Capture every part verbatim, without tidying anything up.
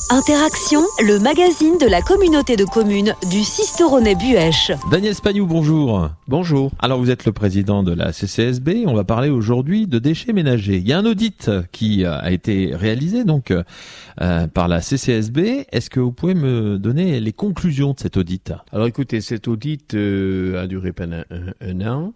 Interaction, le magazine de la communauté de communes du Sisteronais-Buëch. Daniel Spagnou, bonjour. Bonjour. Alors vous êtes le président de la C C S B, on va parler aujourd'hui de déchets ménagers. Il y a un audit qui a été réalisé donc euh, par la C C S B. Est-ce que vous pouvez me donner les conclusions de cet audit ? Alors écoutez, cet audit euh, a duré pendant un, un an.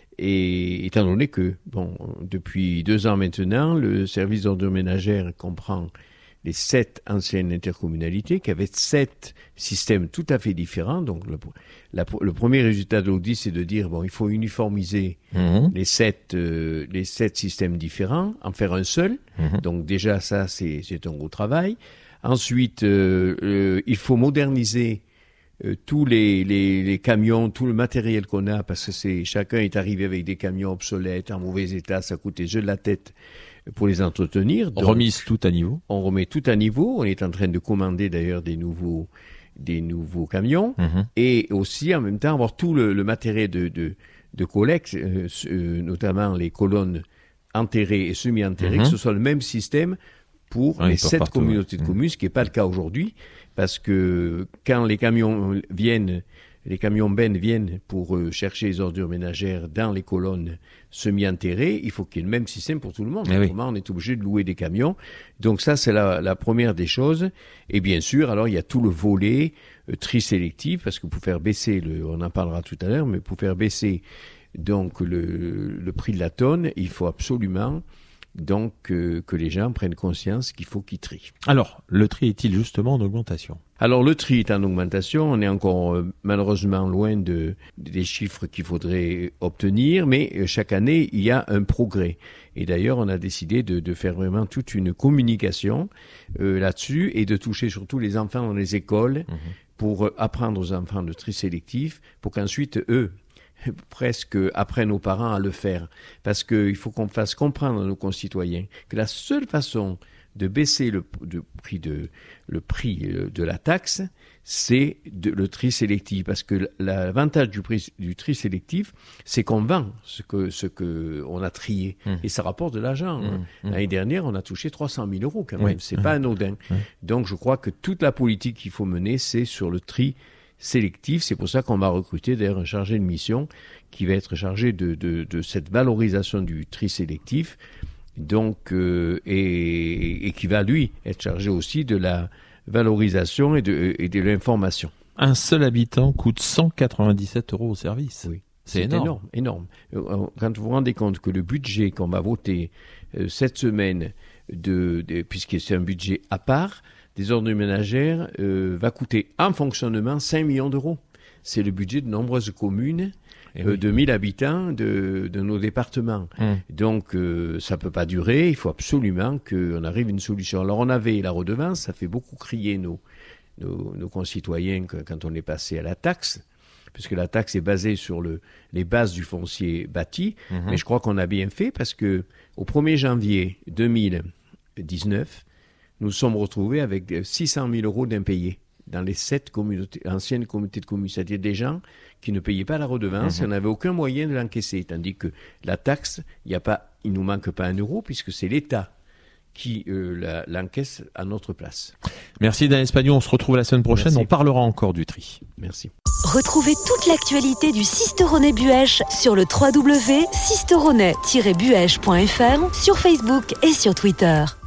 Et étant donné que, bon, depuis deux ans maintenant, le service d'ordures ménagères comprend les sept anciennes intercommunalités qui avaient sept systèmes tout à fait différents. Donc, le, la, le premier résultat de l'audit, c'est de dire, bon, il faut uniformiser mmh. les, sept, euh, les sept systèmes différents, en faire un seul. Mmh. Donc, déjà, ça, c'est, c'est un gros travail. Ensuite, euh, euh, il faut moderniser Euh, tous les, les, les camions, tout le matériel qu'on a, parce que c'est chacun est arrivé avec des camions obsolètes, en mauvais état, ça coûte des jeux de la tête pour les entretenir. Donc, remise tout à niveau. On remet tout à niveau. On est en train de commander d'ailleurs des nouveaux, des nouveaux camions mmh. et aussi en même temps avoir tout le, le matériel de, de, de collecte, euh, euh, notamment les colonnes enterrées et semi-enterrées, mmh. que ce soit le même système pour oui, les sept partout, communautés ouais. de communes, ce qui n'est pas le cas aujourd'hui, parce que quand les camions viennent, les camions bennes viennent pour euh, chercher les ordures ménagères dans les colonnes semi-enterrées, il faut qu'il y ait le même système pour tout le monde. Eh Autrement, oui. on est obligé de louer des camions. Donc ça, c'est la, la première des choses. Et bien sûr, alors il y a tout le volet euh, tri sélectif, parce que pour faire baisser, le, on en parlera tout à l'heure, mais pour faire baisser donc le, le prix de la tonne, il faut absolument donc euh, que les gens prennent conscience qu'il faut qu'ils trient. Alors, le tri est-il justement en augmentation ? Alors, le tri est en augmentation. On est encore euh, malheureusement loin de, des chiffres qu'il faudrait obtenir, mais euh, chaque année, il y a un progrès. Et d'ailleurs, on a décidé de, de faire vraiment toute une communication euh, là-dessus et de toucher surtout les enfants dans les écoles mmh. pour euh, apprendre aux enfants le tri sélectif pour qu'ensuite, eux, presque apprennent aux parents à le faire. Parce qu'il faut qu'on fasse comprendre à nos concitoyens que la seule façon de baisser le, de prix, de, le prix de la taxe, c'est de, le tri sélectif. Parce que l'avantage du, prix, du tri sélectif, c'est qu'on vend ce que, ce que on a trié. Mmh. Et ça rapporte de l'argent. Mmh. L'année dernière, on a touché trois cent mille euros quand même. Oui. C'est mmh. pas anodin. Mmh. Donc, je crois que toute la politique qu'il faut mener, c'est sur le tri sélectif. C'est pour ça qu'on va recruter d'ailleurs un chargé de mission qui va être chargé de, de, de cette valorisation du tri sélectif, donc euh, et, et qui va lui être chargé aussi de la valorisation et de, et de l'information. Un seul habitant coûte cent quatre-vingt-dix-sept euros au service. Oui, c'est, c'est énorme. énorme, énorme. Quand vous vous rendez compte que le budget qu'on va voter euh, cette semaine, de, de, puisque c'est un budget à part, des ordures ménagères euh, va coûter en fonctionnement cinq millions d'euros. C'est le budget de nombreuses communes euh, oui. de mille habitants de, de nos départements. Hum. Donc euh, ça ne peut pas durer, il faut absolument qu'on arrive à une solution. Alors on avait la redevance, ça fait beaucoup crier nos, nos, nos concitoyens que, quand on est passé à la taxe, puisque la taxe est basée sur le, les bases du foncier bâti, hum. mais je crois qu'on a bien fait parce que au premier janvier deux mille dix-neuf, nous sommes retrouvés avec six cent mille euros d'impayés dans les sept communautés, anciennes communautés de communes. C'est-à-dire des gens qui ne payaient pas la redevance mmh. et on n'avait aucun moyen de l'encaisser. Tandis que la taxe, il ne nous manque pas un euro puisque c'est l'État qui euh, la, l'encaisse à notre place. Merci Daniel Spagnou, on se retrouve la semaine prochaine. Merci. On parlera encore du tri. Merci. Retrouvez toute l'actualité du Sisteronais-Buëch sur le w w w point sisteronais tiret buëch point f r, sur Facebook et sur Twitter.